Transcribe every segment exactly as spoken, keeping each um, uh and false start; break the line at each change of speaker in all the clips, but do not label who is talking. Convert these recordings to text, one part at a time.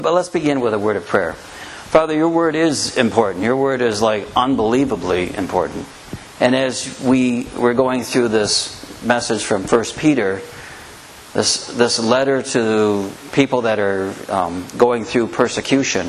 But let's begin with a word of prayer. Father, your word is important. Your word is like unbelievably important. And as we were going through this message from First Peter, this this letter to people that are um, going through persecution,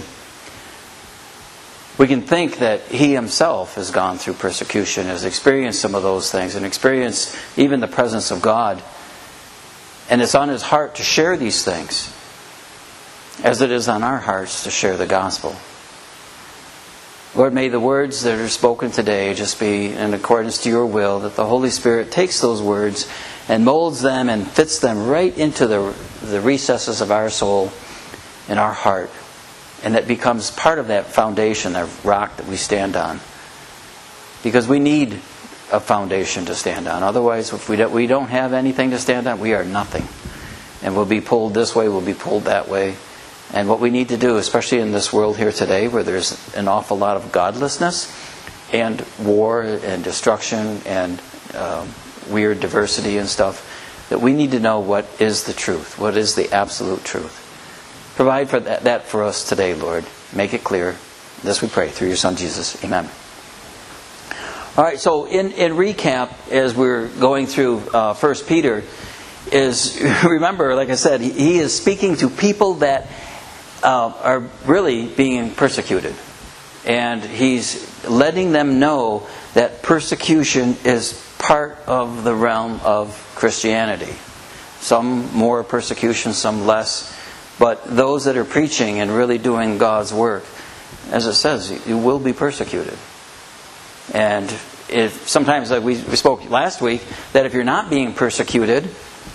we can think that he himself has gone through persecution, has experienced some of those things, and experienced even the presence of God. And it's on his heart to share these things, as it is on our hearts to share the gospel. Lord, may the words that are spoken today just be in accordance to your will, that the Holy Spirit takes those words and molds them and fits them right into the, the recesses of our soul and our heart. And that becomes part of that foundation, that rock that we stand on. Because we need a foundation to stand on. Otherwise, if we don't, we don't have anything to stand on, we are nothing. And we'll be pulled this way, we'll be pulled that way. And what we need to do, especially in this world here today, where there's an awful lot of godlessness and war and destruction and um, weird diversity and stuff, that we need to know what is the truth, what is the absolute truth. Provide for that, that for us today, Lord. Make it clear. This we pray through your Son Jesus. Amen. All right, so in, in recap, as we're going through uh, First Peter, is, remember, like I said, he, he is speaking to people that Uh, are really being persecuted. And he's letting them know that persecution is part of the realm of Christianity. Some more persecution, some less. But those that are preaching and really doing God's work, as it says, you will be persecuted. And if sometimes, like we, we spoke last week, that if you're not being persecuted,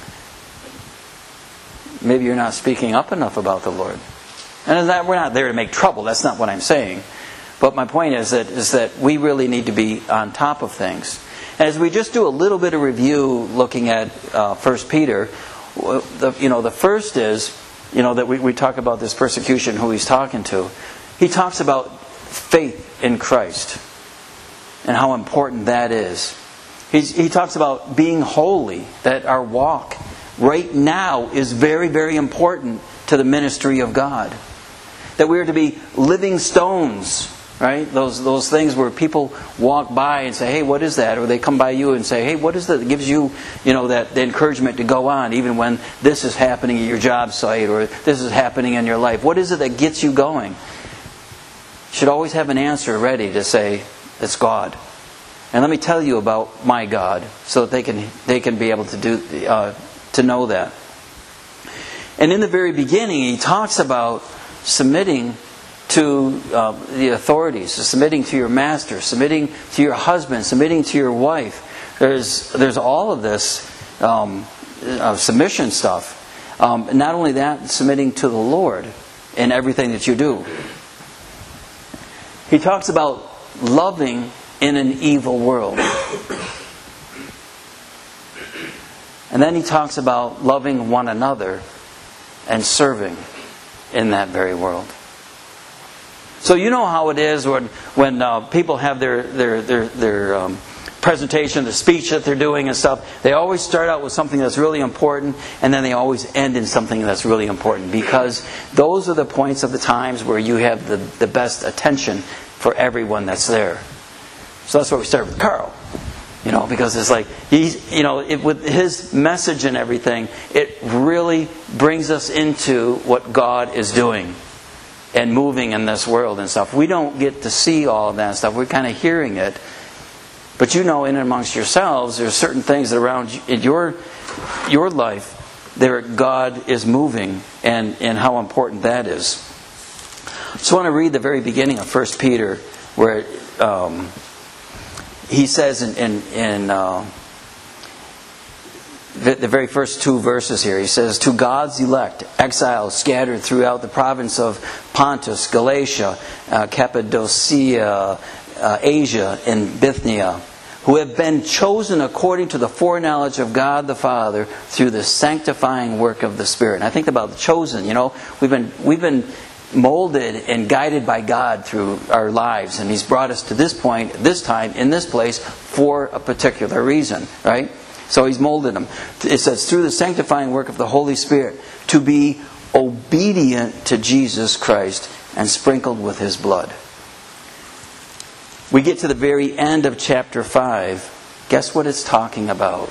maybe you're not speaking up enough about the Lord. And that we're not there to make trouble. That's not what I'm saying. But my point is that is that we really need to be on top of things. And as we just do a little bit of review looking at uh, First Peter, the, you know, the first is, you know, that we, we talk about this persecution, who he's talking to. He talks about faith in Christ and how important that is. He's, he talks about being holy, that our walk right now is very, very important to the ministry of God. That we are to be living stones, right? Those those things where people walk by and say, "Hey, what is that?" Or they come by you and say, "Hey, what is that?" That gives you, you know, that the encouragement to go on, even when this is happening at your job site or this is happening in your life. What is it that gets you going? You should always have an answer ready to say, "It's God." And let me tell you about my God, so that they can they can be able to do uh, to know that. And in the very beginning, he talks about submitting to uh, the authorities, submitting to your master, submitting to your husband, submitting to your wife. There's there's all of this um, uh, submission stuff. Um, not only that, submitting to the Lord in everything that you do. He talks about loving in an evil world. And then he talks about loving one another and serving in that very world. So you know how it is when when uh, people have their their their, their um, presentation, the speech that they're doing and stuff. They always start out with something that's really important, and then they always end in something that's really important, because those are the points of the times where you have the, the best attention for everyone that's there. So that's why we start with Carl. You know, because it's like, he's, you know, it, with his message and everything, it really brings us into what God is doing and moving in this world and stuff. We don't get to see all of that stuff. We're kind of hearing it. But you know, in and amongst yourselves, there's certain things that around you, in your your life, there God is moving, and, and how important that is. So I want to read the very beginning of First Peter, where um, he says in, in, in uh, the, the very first two verses here, he says, "To God's elect, exiles scattered throughout the province of Pontus, Galatia, uh, Cappadocia, uh, Asia, and Bithynia, who have been chosen according to the foreknowledge of God the Father through the sanctifying work of the Spirit." And I think about the chosen. You know, we've been we've been molded and guided by God through our lives, and He's brought us to this point, this time, in this place for a particular reason, right? So He's molded them. It says, through the sanctifying work of the Holy Spirit, to be obedient to Jesus Christ and sprinkled with His blood. We get to the very end of chapter five. Guess what it's talking about?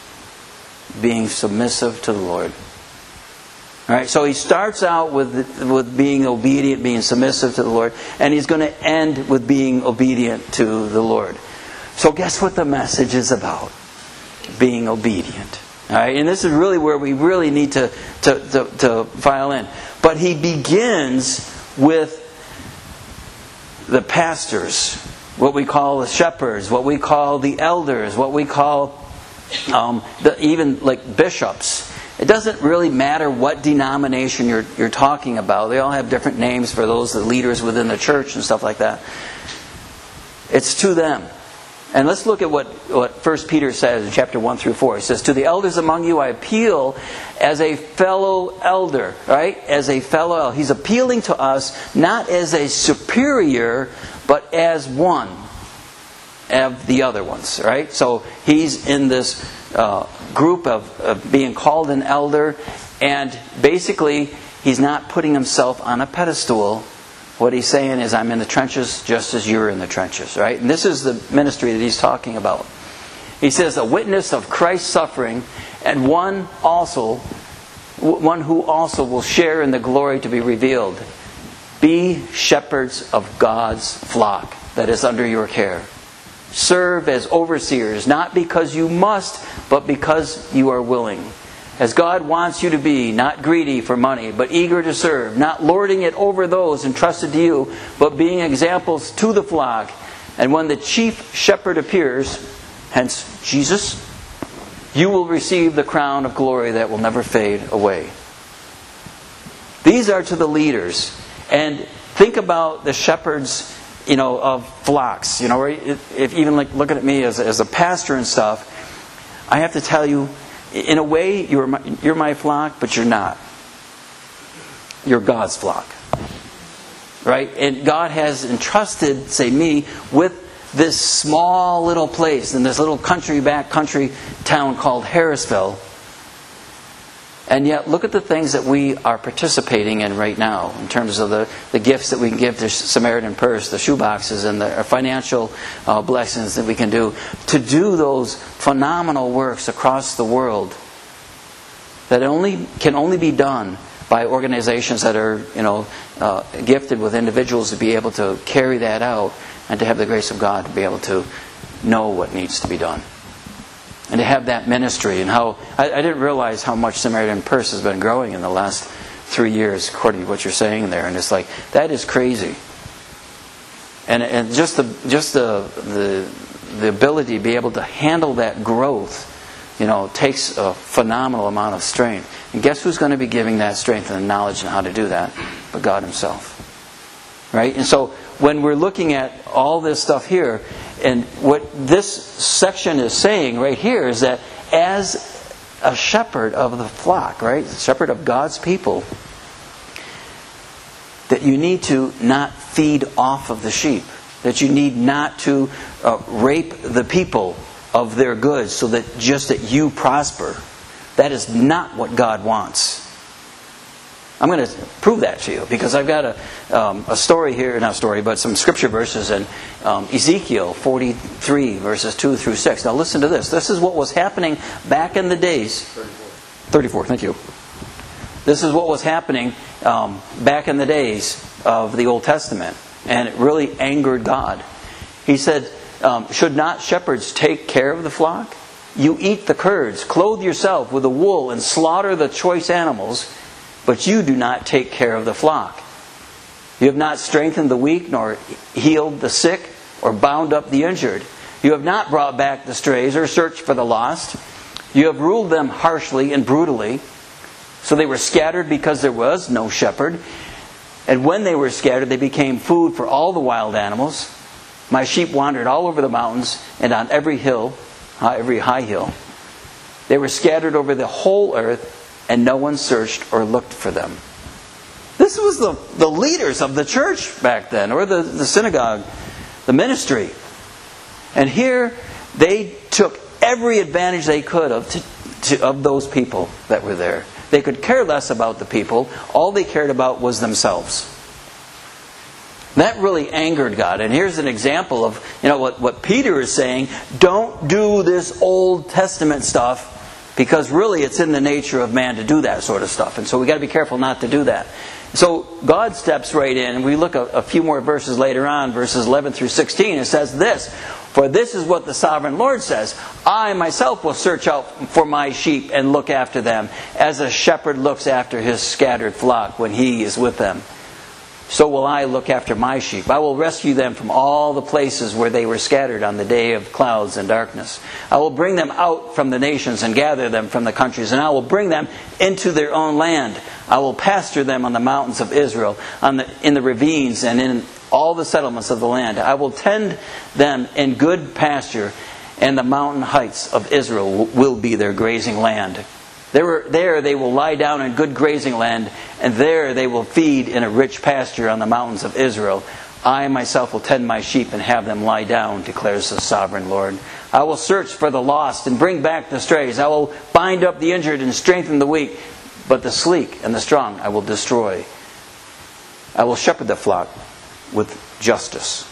Being submissive to the Lord. All right, so he starts out with with being obedient, being submissive to the Lord, and he's going to end with being obedient to the Lord. So guess what the message is about? Being obedient. All right, and this is really where we really need to to, to, to file in. But he begins with the pastors, what we call the shepherds, what we call the elders, what we call um, the, even like bishops. It doesn't really matter what denomination you're you're talking about. They all have different names for those the leaders within the church and stuff like that. It's to them. And let's look at what, what First Peter says in chapter one through four. He says, "To the elders among you I appeal as a fellow elder." Right? As a fellow elder. He's appealing to us not as a superior, but as one of the other ones. Right? So he's in this uh, group of, of being called an elder. And basically, he's not putting himself on a pedestal. What he's saying is, I'm in the trenches just as you're in the trenches, right? And this is the ministry that he's talking about. He says, a witness of Christ's suffering, and one also, one who also will share in the glory to be revealed. Be shepherds of God's flock that is under your care. Serve as overseers, not because you must, but because you are willing. As God wants you to be, not greedy for money, but eager to serve, not lording it over those entrusted to you, but being examples to the flock. And when the chief shepherd appears, hence Jesus, you will receive the crown of glory that will never fade away. These are to the leaders. And think about the shepherds, you know, of flocks. You know, if even like looking at me as, as a pastor and stuff, I have to tell you, in a way, you're my, you're my flock, but you're not. You're God's flock. Right? And God has entrusted, say me, with this small little place, in this little country back country town called Harrisville. And yet, look at the things that we are participating in right now, in terms of the, the gifts that we can give to Samaritan Purse, the shoeboxes, and the financial uh, blessings that we can do, to do those phenomenal works across the world that only can only be done by organizations that are, you know, uh, gifted with individuals to be able to carry that out and to have the grace of God to be able to know what needs to be done. And to have that ministry, and how I, I didn't realize how much Samaritan Purse has been growing in the last three years, according to what you're saying there. And it's like, that is crazy. And and just the just the the the ability to be able to handle that growth, you know, takes a phenomenal amount of strength. And guess who's going to be giving that strength and the knowledge and how to do that? But God Himself. Right? And so when we're looking at all this stuff here, and what this section is saying right here is that as a shepherd of the flock, right, a shepherd of God's people, that you need to not feed off of the sheep, that you need not to uh, rape the people of their goods so that just that you prosper. That is not what God wants. I'm going to prove that to you, because I've got a, um, a story here, not a story, but some scripture verses in um, Ezekiel forty-three, verses two through six. Now listen to this. This is what was happening back in the days. thirty-four, thank you. This is what was happening um, back in the days of the Old Testament. And it really angered God. He said, um, should not shepherds take care of the flock? You eat the curds, clothe yourself with the wool, and slaughter the choice animals, but you do not take care of the flock. You have not strengthened the weak, nor healed the sick, or bound up the injured. You have not brought back the strays, or searched for the lost. You have ruled them harshly and brutally. So they were scattered because there was no shepherd. And when they were scattered, they became food for all the wild animals. My sheep wandered all over the mountains and on every hill, every high hill. They were scattered over the whole earth, and no one searched or looked for them. This was the, the leaders of the church back then, or the, the synagogue, the ministry. And here they took every advantage they could of, to, to, of those people that were there. They could care less about the people. All they cared about was themselves. That really angered God. And here's an example of, you know, what, what Peter is saying. Don't do this Old Testament stuff, because really it's in the nature of man to do that sort of stuff. And so we've got to be careful not to do that. So God steps right in. And we look a, a few more verses later on, verses eleven through sixteen. It says this: "For this is what the sovereign Lord says, I myself will search out for my sheep and look after them, as a shepherd looks after his scattered flock when he is with them. So will I look after my sheep. I will rescue them from all the places where they were scattered on the day of clouds and darkness. I will bring them out from the nations and gather them from the countries, and I will bring them into their own land. I will pasture them on the mountains of Israel, on the, in the ravines and in all the settlements of the land. I will tend them in good pasture, and the mountain heights of Israel will be their grazing land. There, there they will lie down in good grazing land, and there they will feed in a rich pasture on the mountains of Israel. I myself will tend my sheep and have them lie down, declares the sovereign Lord. I will search for the lost and bring back the strays. I will bind up the injured and strengthen the weak, but the sleek and the strong I will destroy. I will shepherd the flock with justice."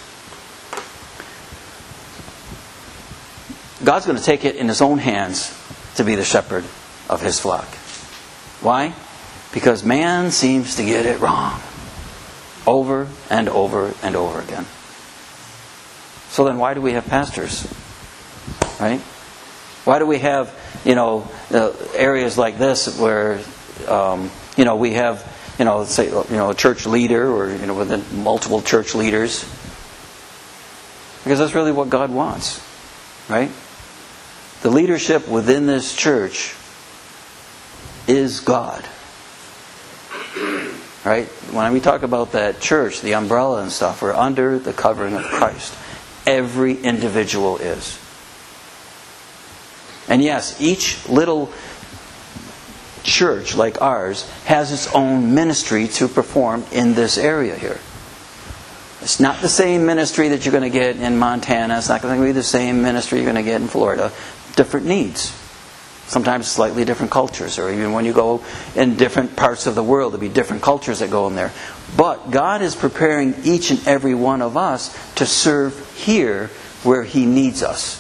God's going to take it in His own hands to be the shepherd of His flock. Why? Because man seems to get it wrong over and over and over again. So then why do we have pastors? Right? Why do we have, you know, uh, areas like this where, um, you know, we have, you know, say, you know, a church leader, or, you know, within multiple church leaders? Because that's really what God wants. Right? The leadership within this church is God. Right? When we talk about that church, the umbrella and stuff, we're under the covering of Christ. Every individual is. And yes, each little church like ours has its own ministry to perform in this area here. It's not the same ministry that you're going to get in Montana. It's not going to be the same ministry you're going to get in Florida. Different needs. Sometimes slightly different cultures, or even when you go in different parts of the world, there'll be different cultures that go in there. But God is preparing each and every one of us to serve here where He needs us.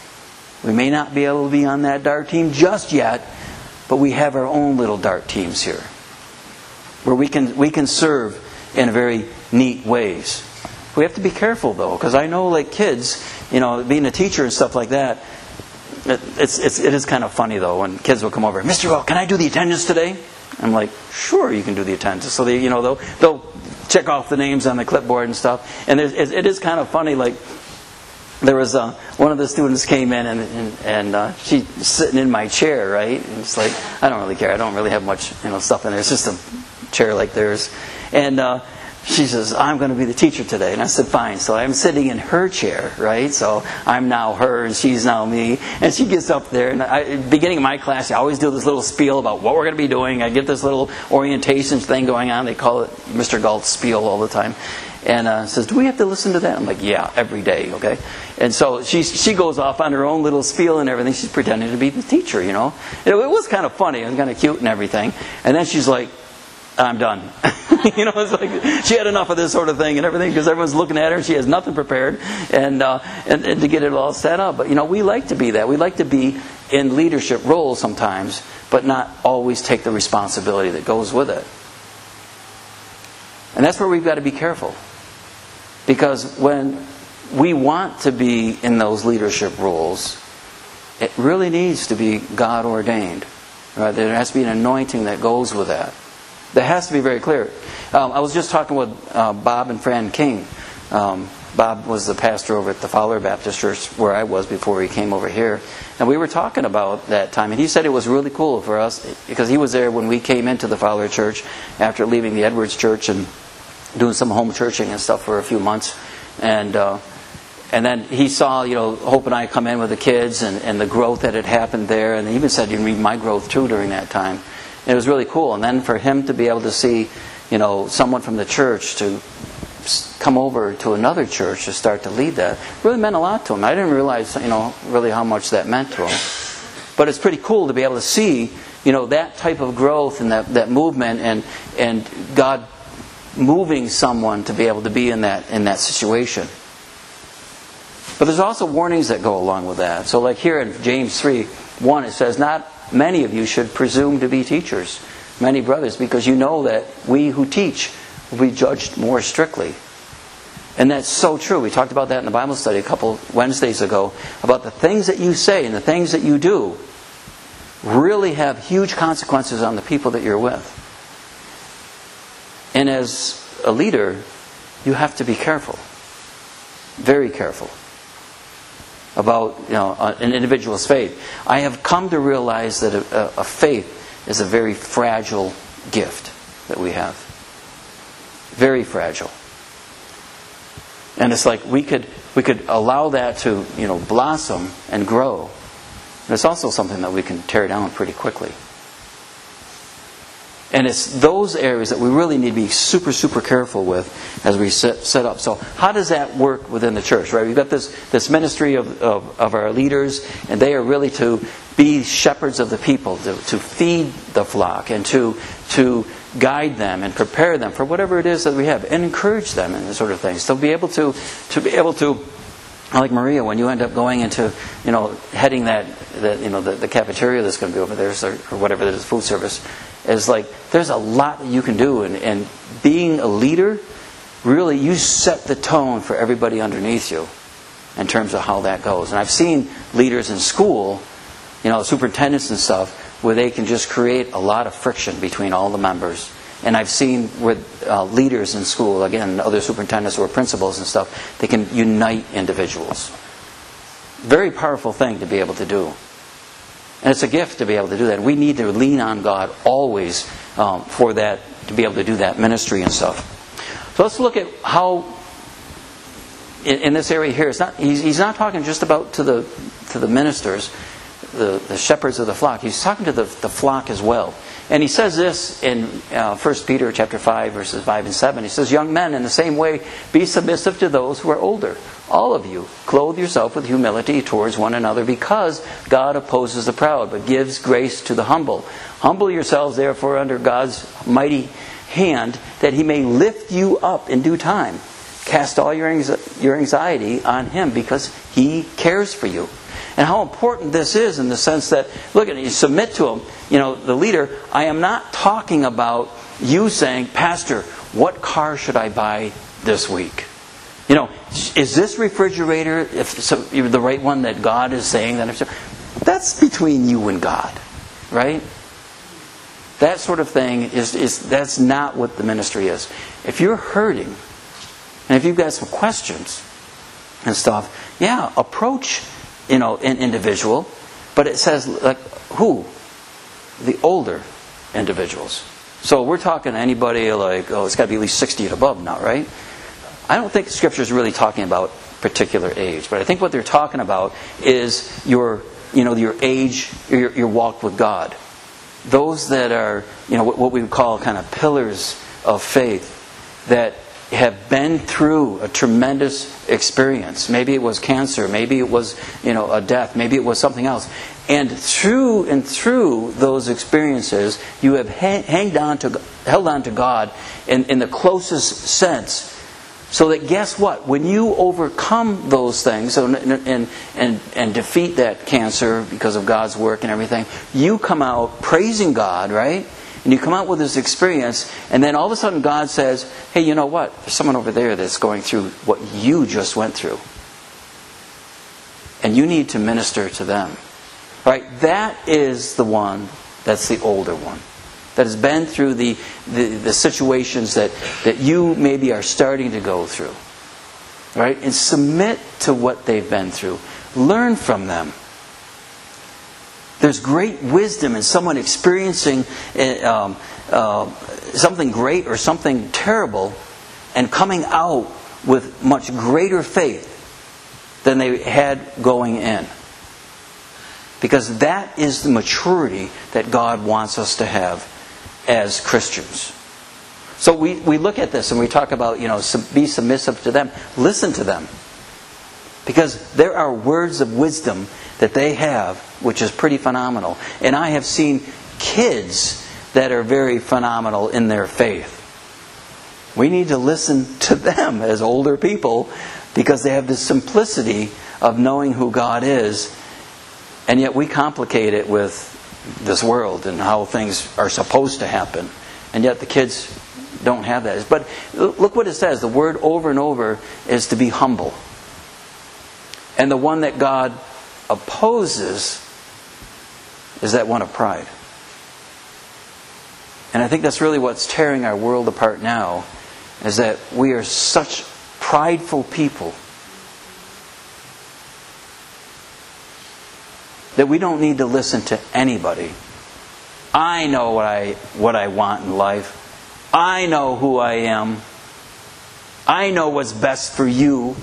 We may not be able to be on that dart team just yet, but we have our own little dart teams here, where we can we can serve in very neat ways. We have to be careful though, because I know, like kids, you know, being a teacher and stuff like that. It's, it's, it is kind of funny though when kids will come over. "Mister Well, can I do the attendance today?" I'm like, "Sure, you can do the attendance." So they, you know, they'll they'll check off the names on the clipboard and stuff. And it, it is kind of funny. Like there was uh, one of the students came in and and, and uh, she's sitting in my chair, right? And it's like, I don't really care. I don't really have much, you know, stuff in there. It's just a chair like theirs. And uh, she says, "I'm going to be the teacher today." And I said, "Fine." So I'm sitting in her chair, right? So I'm now her and she's now me. And she gets up there. And I, at the beginning of my class, I always do this little spiel about what we're going to be doing. I get this little orientation thing going on. They call it Mister Galt's spiel all the time. And uh, says, "Do we have to listen to that?" I'm like, "Yeah, every day, okay?" And so she she goes off on her own little spiel and everything. She's pretending to be the teacher, you know. It, it was kind of funny and kind of cute and everything. And then she's like, "I'm done." You know, it's like she had enough of this sort of thing and everything, because everyone's looking at her and she has nothing prepared and, uh, and and to get it all set up. But you know, we like to be that. We like to be in leadership roles sometimes, but not always take the responsibility that goes with it. And that's where we've got to be careful, because when we want to be in those leadership roles, it really needs to be God ordained. Right? There has to be an anointing that goes with that. That has to be very clear. Um, I was just talking with uh, Bob and Fran King. Um, Bob was the pastor over at the Fowler Baptist Church where I was before he came over here. And we were talking about that time. And he said it was really cool for us, because he was there when we came into the Fowler Church after leaving the Edwards Church and doing some home churching and stuff for a few months. And uh, and then he saw, you know, Hope and I come in with the kids and, and the growth that had happened there. And he even said, "You can read my growth too during that time." It was really cool. And then for him to be able to see, you know, someone from the church to come over to another church to start to lead that really meant a lot to him. I didn't realize, you know, really how much that meant to him. But it's pretty cool to be able to see you know, that type of growth and that, that movement and and God moving someone to be able to be in that in that situation. But there's also warnings that go along with that. So like here in James three one, it says, "Not many of you should presume to be teachers, many brothers, because you know that we who teach will be judged more strictly." And that's so true. We talked about that in the Bible study a couple Wednesdays ago, about the things that you say and the things that you do really have huge consequences on the people that you're with. And as a leader, you have to be careful, very careful, about, you know, an individual's faith. I have come to realize that a, a faith is a very fragile gift that we have. Very fragile. And it's like we could we could allow that to, you know, blossom and grow. And it's also something that we can tear down pretty quickly. And it's those areas that we really need to be super, super careful with as we set, set up. So how does that work within the church, right? We've got this, this ministry of, of, of our leaders, and they are really to be shepherds of the people, to, to feed the flock, and to to guide them and prepare them for whatever it is that we have, and encourage them and sort of things. To be able to, to be able to, like Maria, when you end up going into, you know, heading that, that you know, the, the cafeteria that's going to be over there, or, or whatever it is, food service, is like, there's a lot that you can do. And, and being a leader, really, you set the tone for everybody underneath you in terms of how that goes. And I've seen leaders in school, you know, superintendents and stuff, where they can just create a lot of friction between all the members. And I've seen with uh, leaders in school, again, other superintendents or principals and stuff, they can unite individuals. Very powerful thing to be able to do. And it's a gift to be able to do that. We need to lean on God always um, for that, to be able to do that ministry and stuff. So let's look at how, in, in this area here, it's not, he's, he's not talking just about to the to the ministers, the, the shepherds of the flock. He's talking to the, the flock as well. And he says this in uh, First Peter chapter five, verses five and seven. He says, "Young men, in the same way, be submissive to those who are older. All of you, clothe yourself with humility towards one another, because God opposes the proud, but gives grace to the humble. Humble yourselves, therefore, under God's mighty hand, that He may lift you up in due time. Cast all your your anxiety on Him, because He cares for you." And how important this is, in the sense that, look at it, you submit to Him. You know, the leader, I am not talking about you saying, "Pastor, what car should I buy this week? You know, is this refrigerator if so, the right one that God is saying that?" That's between you and God, right? That sort of thing is, is that's not what the ministry is. If you're hurting, and if you've got some questions and stuff, yeah, approach, you know, an individual. But it says, like, who? The older individuals. So we're talking to anybody like, oh, it's got to be at least sixty and above now, right? I don't think Scripture is really talking about particular age, but I think what they're talking about is your, you know, your age, your, your walk with God. Those that are, you know, what, what we would call kind of pillars of faith, that have been through a tremendous experience. Maybe it was cancer, maybe it was, you know, a death, maybe it was something else. And through and through those experiences, you have hanged on to, held on to God in, in the closest sense. So that, guess what? When you overcome those things and, and, and, and defeat that cancer because of God's work and everything, you come out praising God, right? And you come out with this experience, and then all of a sudden God says, "Hey, you know what? There's someone over there that's going through what you just went through. And you need to minister to them." Right? That is the one that's the older one. That has been through the, the, the situations that, that you maybe are starting to go through. Right? And submit to what they've been through. Learn from them. There's great wisdom in someone experiencing um, uh, something great or something terrible and coming out with much greater faith than they had going in. Because that is the maturity that God wants us to have as Christians. So we, we look at this and we talk about, you know, be submissive to them. Listen to them. Because there are words of wisdom that they have, which is pretty phenomenal. And I have seen kids that are very phenomenal in their faith. We need to listen to them as older people because they have this simplicity of knowing who God is, and yet we complicate it with this world and how things are supposed to happen, and yet the kids don't have that. But look what it says. The word over and over is to be humble. And the one that God opposes is that one of pride. And I think that's really what's tearing our world apart now, is that we are such prideful people that we don't need to listen to anybody. I know what I what I want in life. I know who I am. I know what's best for you.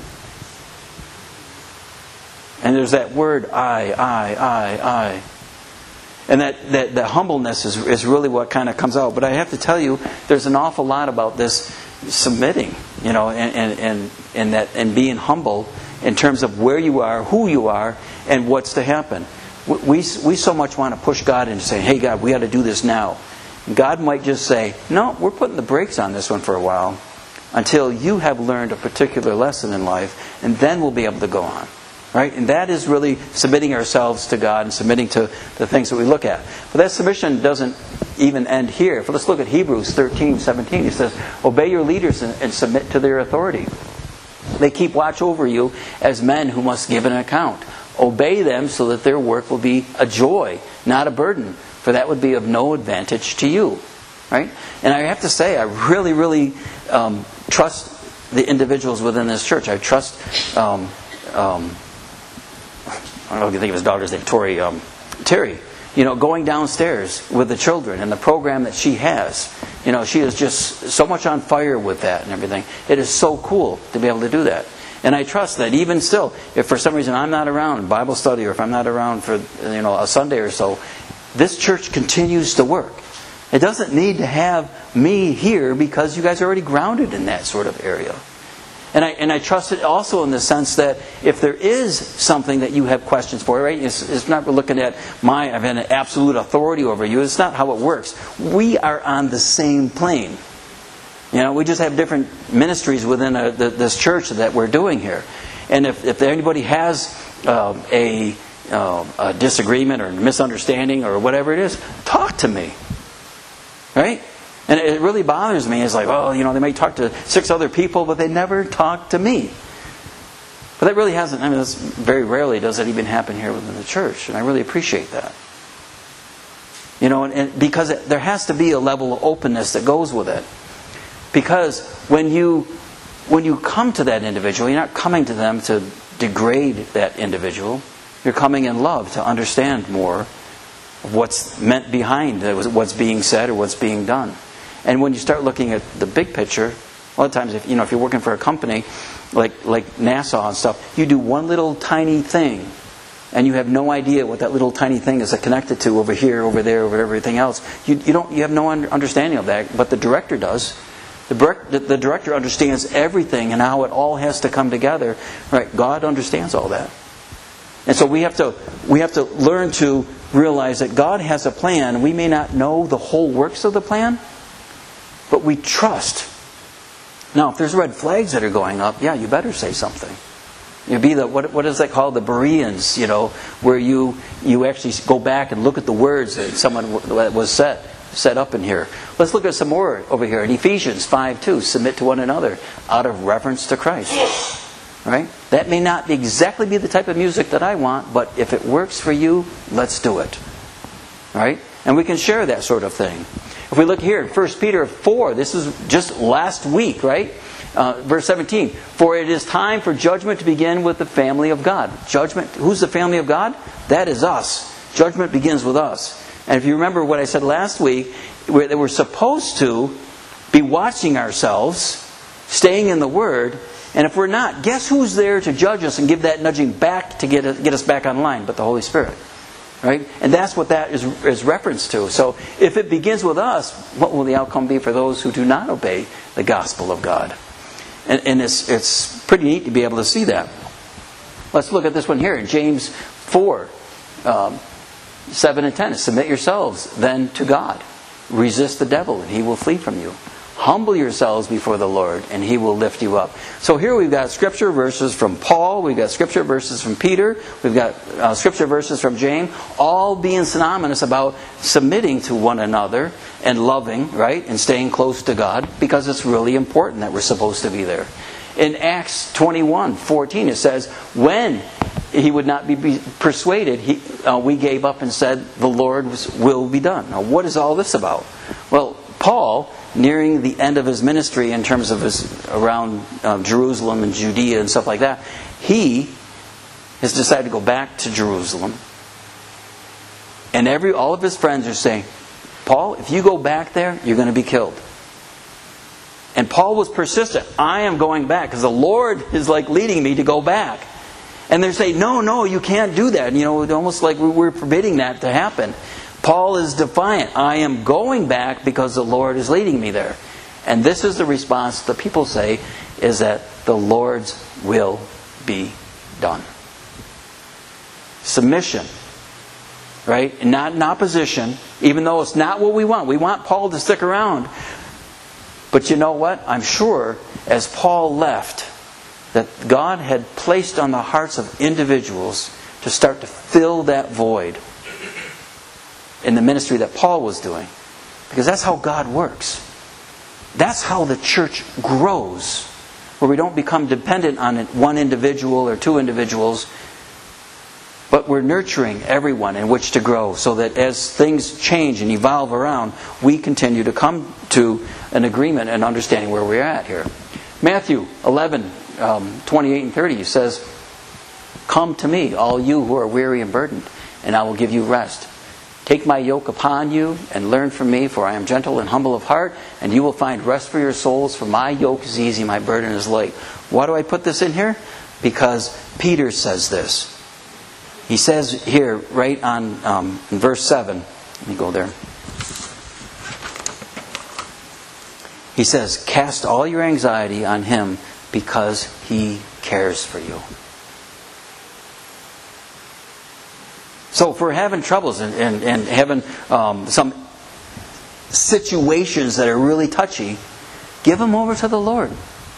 And there's that word, I, I, I, I. And that, that, that humbleness is, is really what kind of comes out. But I have to tell you, there's an awful lot about this submitting, you know, and, and, and, and, that, and being humble in terms of where you are, who you are, and what's to happen. We, we so much want to push God into saying, hey God, we got to do this now. And God might just say, no, we're putting the brakes on this one for a while until you have learned a particular lesson in life, and then we'll be able to go on. Right? And that is really submitting ourselves to God and submitting to the things that we look at. But that submission doesn't even end here. But let's look at Hebrews thirteen seventeen. It says, obey your leaders and, and submit to their authority. They keep watch over you as men who must give an account. Obey them so that their work will be a joy, not a burden, for that would be of no advantage to you. Right? And I have to say, I really, really um, trust the individuals within this church. I trust... Um, um, I don't know if you think of his daughter's name, Tori, um, Terry. You know, going downstairs with the children and the program that she has. You know, she is just so much on fire with that and everything. It is so cool to be able to do that. And I trust that even still, if for some reason I'm not around Bible study, or if I'm not around for, you know, a Sunday or so, this church continues to work. It doesn't need to have me here because you guys are already grounded in that sort of area. And I and I trust it also in the sense that if there is something that you have questions for, right? It's, it's not we're looking at my I've had an absolute authority over you. It's not how it works. We are on the same plane. You know, we just have different ministries within a, the, this church that we're doing here. And if if anybody has um, a uh, a disagreement or a misunderstanding or whatever it is, talk to me. Right? And it really bothers me. It's like, oh, you know, they may talk to six other people, but they never talk to me. But that really hasn't, I mean, that's, very rarely does that even happen here within the church. And I really appreciate that. You know, and, and because it, there has to be a level of openness that goes with it. Because when you when you come to that individual, you're not coming to them to degrade that individual. You're coming in love to understand more of what's meant behind what's being said or what's being done. And when you start looking at the big picture, a lot of times, if you know, if you're working for a company like like NASA and stuff, you do one little tiny thing, and you have no idea what that little tiny thing is connected to over here, over there, over everything else. You you don't you have no understanding of that, but the director does. The, the, the director understands everything and how it all has to come together. Right? God understands all that, and so we have to we have to learn to realize that God has a plan. We may not know the whole works of the plan, but we trust. Now, if there's red flags that are going up, yeah, you better say something. You be the what? What is that called? The Bereans, you know, where you you actually go back and look at the words that someone was set set up in here. Let's look at some more over here in Ephesians five two. Submit to one another out of reverence to Christ. Right? That may not exactly be the type of music that I want, but if it works for you, let's do it. Right? And we can share that sort of thing. If we look here in First Peter four, this is just last week, right? Uh, verse seventeen. For it is time for judgment to begin with the family of God. Judgment. Who's the family of God? That is us. Judgment begins with us. And if you remember what I said last week, that we're supposed to be watching ourselves, staying in the Word, and if we're not, guess who's there to judge us and give that nudging back to get us, get us back on line? But the Holy Spirit. Right? And that's what that is, is referenced to. So if it begins with us, what will the outcome be for those who do not obey the gospel of God? And, and it's, it's pretty neat to be able to see that. Let's look at this one here in James four. Um, seven and ten is submit yourselves then to God. Resist the devil and he will flee from you. Humble yourselves before the Lord and he will lift you up. So here we've got scripture verses from Paul, we've got scripture verses from Peter, we've got uh, scripture verses from James, all being synonymous about submitting to one another and loving, right, and staying close to God, because it's really important that we're supposed to be there. In Acts twenty-one fourteen it says, when he would not be persuaded, he, uh, we gave up and said, the Lord will be done. Now what is all this about? Well, Paul, nearing the end of his ministry in terms of his around uh, Jerusalem and Judea and stuff like that, he has decided to go back to Jerusalem. And every all of his friends are saying, Paul, if you go back there, you're going to be killed. And Paul was persistent. I am going back because the Lord is like leading me to go back. And they're saying, no, no, you can't do that. You know, almost like we're forbidding that to happen. Paul is defiant. I am going back because the Lord is leading me there. And this is the response the people say, is that the Lord's will be done. Submission. Right? And not in opposition, even though it's not what we want. We want Paul to stick around. But you know what? I'm sure as Paul left, that God had placed on the hearts of individuals to start to fill that void in the ministry that Paul was doing. Because that's how God works. That's how the church grows. Where we don't become dependent on one individual or two individuals, but we're nurturing everyone in which to grow, so that as things change and evolve around, we continue to come to an agreement and understanding where we're at here. Matthew eleven, um, twenty-eight and thirty says, come to me, all you who are weary and burdened, and I will give you rest. Take my yoke upon you and learn from me, for I am gentle and humble of heart, and you will find rest for your souls, for my yoke is easy, my burden is light. Why do I put this in here? Because Peter says this. He says here, right on um, in verse seven, let me go there. He says, cast all your anxiety on him because he cares for you. So if we're having troubles and, and, and having um, some situations that are really touchy, give them over to the Lord.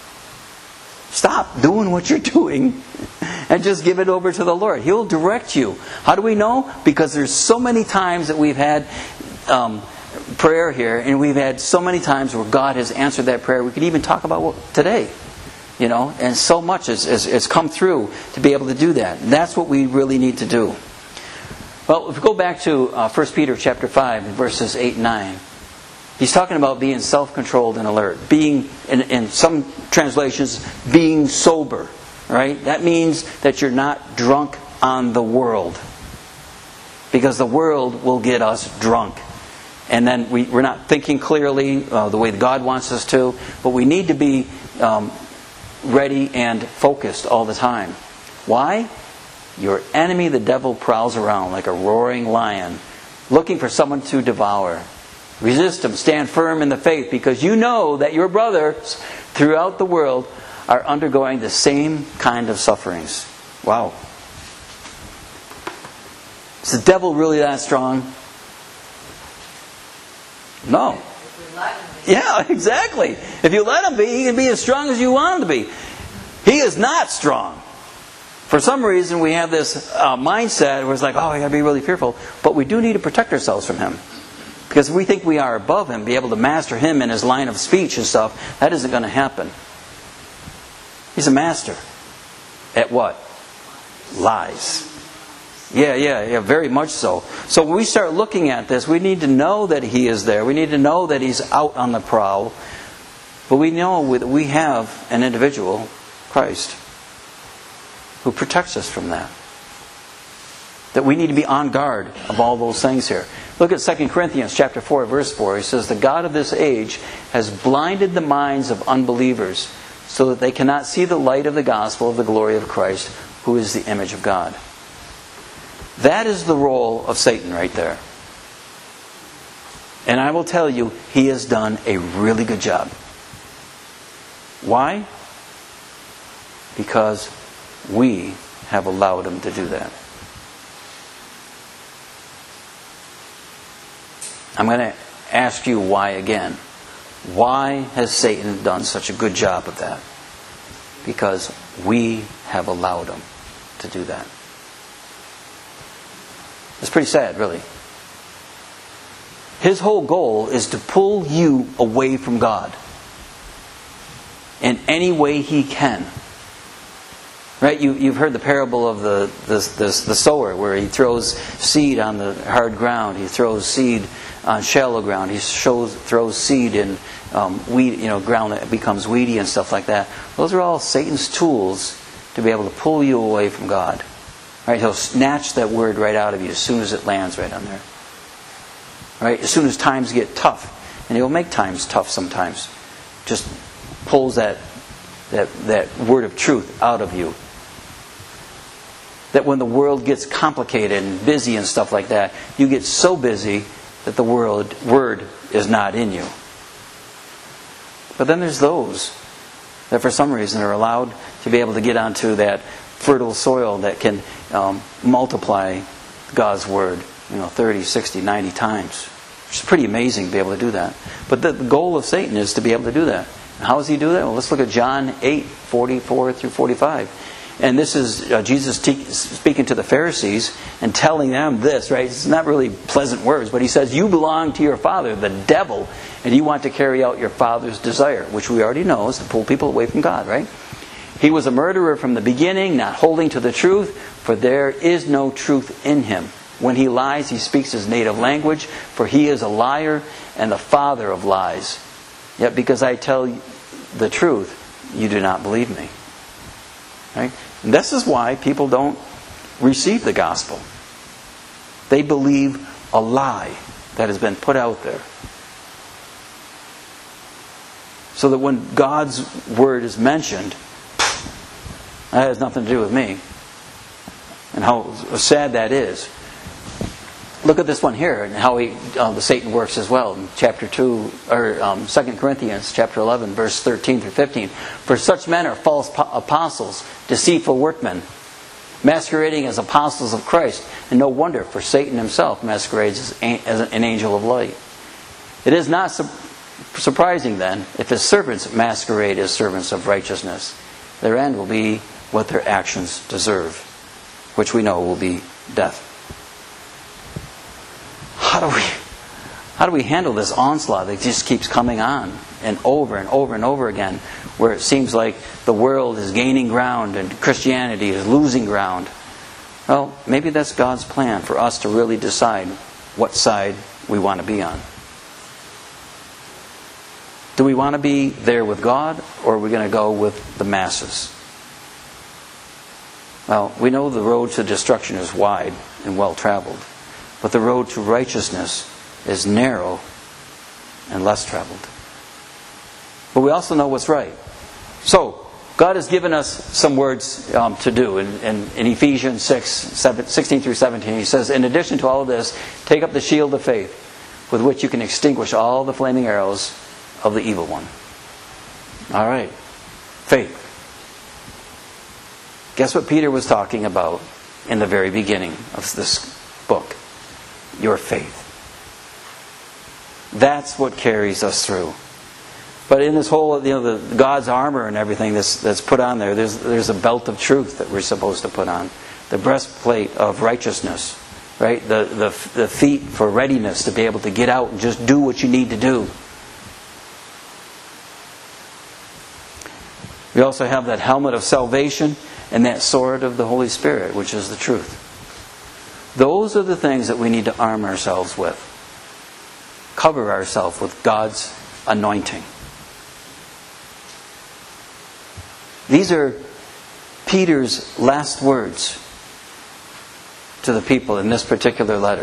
Stop doing what you're doing and just give it over to the Lord. He'll direct you. How do we know? Because there's so many times that we've had um, prayer here, and we've had so many times where God has answered that prayer. We could even talk about what, today. You know, and so much has, has, has come through to be able to do that. And that's what we really need to do. Well, if we go back to uh, First Peter chapter five, verses eight and nine, he's talking about being self-controlled and alert. Being, in, in some translations, being sober. Right? That means that you're not drunk on the world. Because the world will get us drunk. And then we, we're not thinking clearly uh, the way God wants us to. But we need to be um, ready and focused all the time. Why? Your enemy, the devil, prowls around like a roaring lion, looking for someone to devour. Resist him. Stand firm in the faith, because you know that your brothers throughout the world are undergoing the same kind of sufferings. Wow. Is the devil really that strong? No. Yeah, exactly. If you let him be, he can be as strong as you want him to be. He is not strong. For some reason, we have this uh, mindset where it's like, oh, I got to be really fearful. But we do need to protect ourselves from him. Because if we think we are above him, be able to master him in his line of speech and stuff, that isn't going to happen. He's a master. At what? Lies. Yeah, yeah, yeah, very much so. So when we start looking at this, we need to know that he is there. We need to know that he's out on the prowl. But we know that we have an individual, Christ, who protects us from that. That we need to be on guard of all those things here. Look at Second Corinthians chapter four, verse four. He says, the God of this age has blinded the minds of unbelievers, so that they cannot see the light of the gospel of the glory of Christ, who is the image of God. That is the role of Satan right there. And I will tell you, he has done a really good job. Why? Because we have allowed him to do that. I'm going to ask you why again. Why has Satan done such a good job of that? Because we have allowed him to do that. It's pretty sad, really. His whole goal is to pull you away from God in any way he can. Right? You, you've heard the parable of the, the, the, the sower, where he throws seed on the hard ground. He throws seed on shallow ground. He shows, throws seed in um, weed, you know, ground that becomes weedy and stuff like that. Those are all Satan's tools to be able to pull you away from God. Right? He'll snatch that word right out of you as soon as it lands right on there. Right? As soon as times get tough, and he'll make times tough sometimes, just pulls that that that word of truth out of you. That when the world gets complicated and busy and stuff like that, you get so busy that the world, word is not in you. But then there's those that for some reason are allowed to be able to get onto that fertile soil that can um, multiply God's word, you know, thirty, sixty, ninety times. It's pretty amazing to be able to do that. But the, the goal of Satan is to be able to do that. And how does he do that? Well, let's look at John eight, forty-four through forty-five. And this is uh, Jesus te- speaking to the Pharisees and telling them this, right? It's not really pleasant words, but he says, you belong to your father, the devil, and you want to carry out your father's desire, which we already know is to pull people away from God, right? He was a murderer from the beginning, not holding to the truth, for there is no truth in him. When he lies, he speaks his native language, for he is a liar and the father of lies. Yet because I tell you the truth, you do not believe me. Right? And this is why people don't receive the gospel. They believe a lie that has been put out there. So that when God's word is mentioned, that has nothing to do with me. And how sad that is. Look at this one here, and how he, uh, the Satan works as well. In chapter two, or um, Second Corinthians, chapter eleven, verse thirteen through fifteen. For such men are false po- apostles, deceitful workmen, masquerading as apostles of Christ. And no wonder, for Satan himself masquerades as, a- as an angel of light. It is not su- surprising then if his servants masquerade as servants of righteousness. Their end will be what their actions deserve, which we know will be death. How do we, how do we handle this onslaught that just keeps coming on and over and over and over again, where it seems like the world is gaining ground and Christianity is losing ground? Well, maybe that's God's plan for us to really decide what side we want to be on. Do we want to be there with God, or are we going to go with the masses? Well, we know the road to destruction is wide and well traveled. But the road to righteousness is narrow and less traveled. But we also know what's right. So, God has given us some words um, to do. In, in, in Ephesians six, sixteen through seventeen, he says, in addition to all of this, take up the shield of faith, with which you can extinguish all the flaming arrows of the evil one. All right. Faith. Guess what Peter was talking about in the very beginning of this book? Your faith. That's what carries us through. But in this whole, you know, the God's armor and everything that's, that's put on there, there's there's a belt of truth that we're supposed to put on, the breastplate of righteousness, right? The the the feet for readiness to be able to get out and just do what you need to do. We also have that helmet of salvation and that sword of the Holy Spirit, which is the truth. Those are the things that we need to arm ourselves with. Cover ourselves with God's anointing. These are Peter's last words to the people in this particular letter.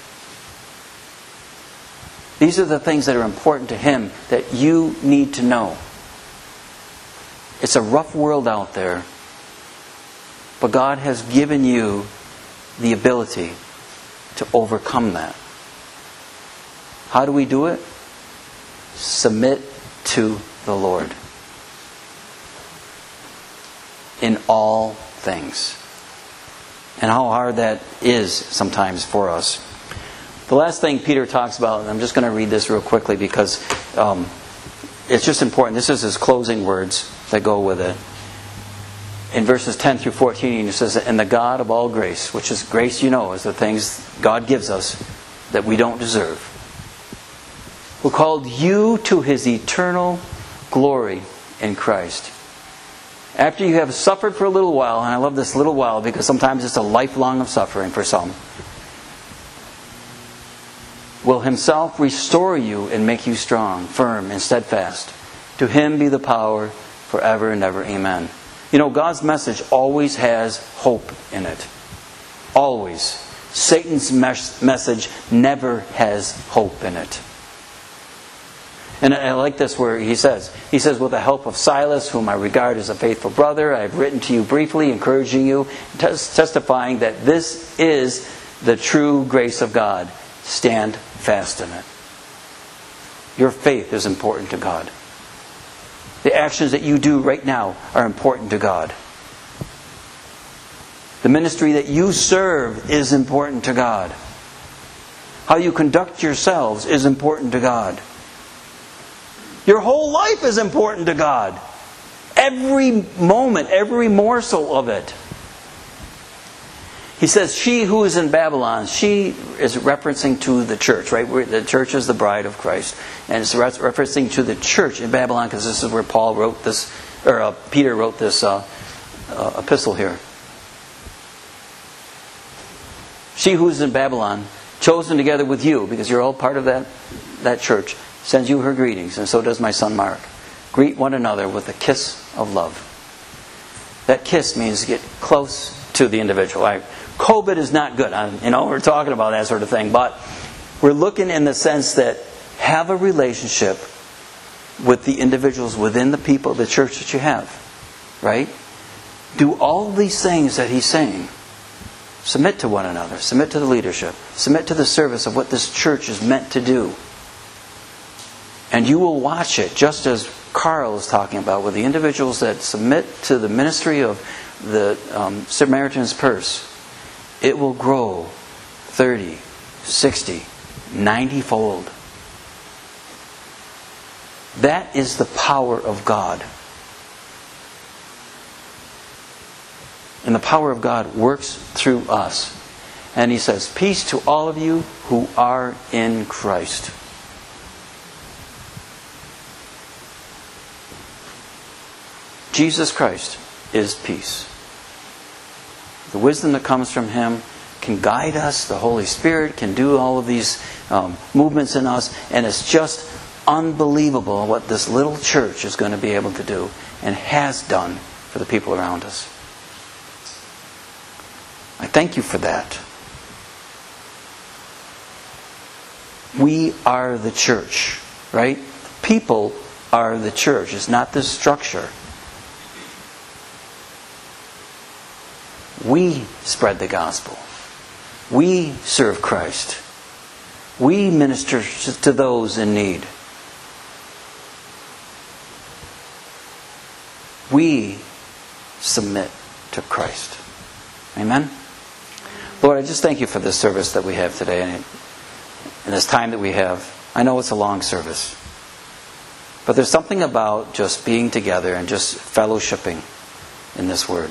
These are the things that are important to him that you need to know. It's a rough world out there, but God has given you the ability to overcome that. How do we do it? Submit to the Lord in all things. And how hard that is sometimes for us. The last thing Peter talks about, and I'm just going to read this real quickly because um, it's just important. This is his closing words that go with it. In verses ten through fourteen, he says, "And the God of all grace," which is grace, you know, is the things God gives us that we don't deserve, "who called you to His eternal glory in Christ. After you have suffered for a little while," and I love this little while because sometimes it's a lifelong of suffering for some, "will Himself restore you and make you strong, firm, and steadfast. To Him be the power forever and ever. Amen." You know, God's message always has hope in it. Always. Satan's mes- message never has hope in it. And I like this where he says, he says, "With the help of Silas, whom I regard as a faithful brother, I have written to you briefly, encouraging you, tes- testifying that this is the true grace of God. Stand fast in it." Your faith is important to God. The actions that you do right now are important to God. The ministry that you serve is important to God. How you conduct yourselves is important to God. Your whole life is important to God. Every moment, every morsel of it. He says, "She who is in Babylon," she is referencing to the church, right? The church is the bride of Christ. And it's referencing to the church in Babylon because this is where Paul wrote this, or uh, Peter wrote this uh, uh, epistle here. "She who is in Babylon, chosen together with you," because you're all part of that, that church, "sends you her greetings, and so does my son Mark. Greet one another with a kiss of love." That kiss means get close to the individual. Right? COVID is not good. I, you know, we're talking about that sort of thing, but we're looking in the sense that have a relationship with the individuals within the people, the church that you have. Right? Do all these things that he's saying. Submit to one another. Submit to the leadership. Submit to the service of what this church is meant to do. And you will watch it, just as Carl is talking about, with the individuals that submit to the ministry of the um, Samaritan's Purse. It will grow thirty, sixty, ninety fold. That is the power of God. And the power of God works through us. And he says, "Peace to all of you who are in Christ." Jesus Christ is peace. The wisdom that comes from Him can guide us. The Holy Spirit can do all of these um, movements in us. And it's just unbelievable what this little church is going to be able to do and has done for the people around us. I thank you for that. We are the church, right? People are the church. It's not this structure. We spread the gospel. We serve Christ. We minister to those in need. We submit to Christ. Amen? Lord, I just thank you for this service that we have today and this time that we have. I know it's a long service. But there's something about just being together and just fellowshipping in this Word.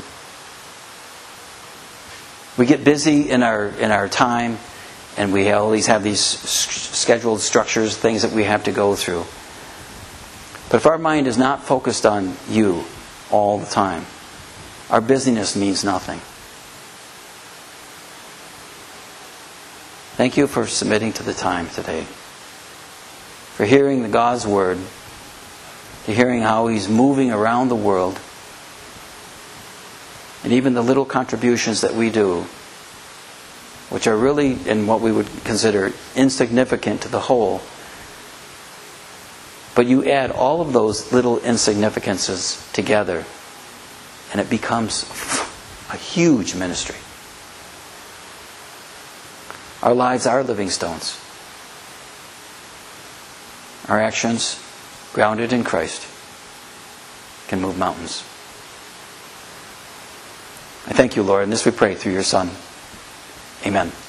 We get busy in our in our time, and we always have these scheduled structures, things that we have to go through. But if our mind is not focused on you all the time, our busyness means nothing. Thank you for submitting to the time today, for hearing the God's Word, to hearing how He's moving around the world, and even the little contributions that we do, which are really in what we would consider insignificant to the whole. But you add all of those little insignificances together, and it becomes a huge ministry. Our lives are living stones. Our actions, grounded in Christ, can move mountains. I thank you, Lord, and this we pray through your Son. Amen.